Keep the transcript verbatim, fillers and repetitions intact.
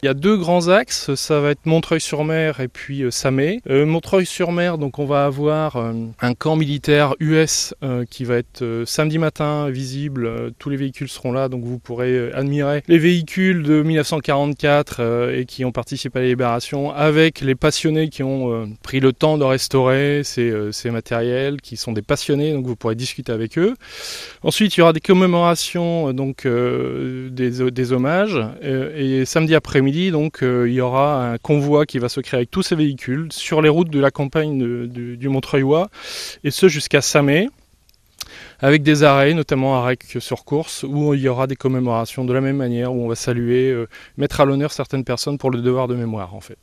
Il y a deux grands axes, ça va être Montreuil-sur-Mer et puis euh, Samé. Euh, Montreuil-sur-Mer, donc on va avoir euh, un camp militaire U S euh, qui va être euh, samedi matin visible, euh, tous les véhicules seront là, donc vous pourrez euh, admirer les véhicules de dix-neuf cent quarante-quatre euh, et qui ont participé à la libération avec les passionnés qui ont euh, pris le temps de restaurer ces, euh, ces matériels, qui sont des passionnés, donc vous pourrez discuter avec eux. Ensuite, il y aura des commémorations, donc euh, des, des hommages, euh, et samedi après-midi, donc euh, il y aura un convoi qui va se créer avec tous ces véhicules sur les routes de la campagne de, de, du Montreuilois, et ce jusqu'à Samé, avec des arrêts, notamment arrêts sur course, où il y aura des commémorations de la même manière, où on va saluer, euh, mettre à l'honneur certaines personnes pour le devoir de mémoire en fait.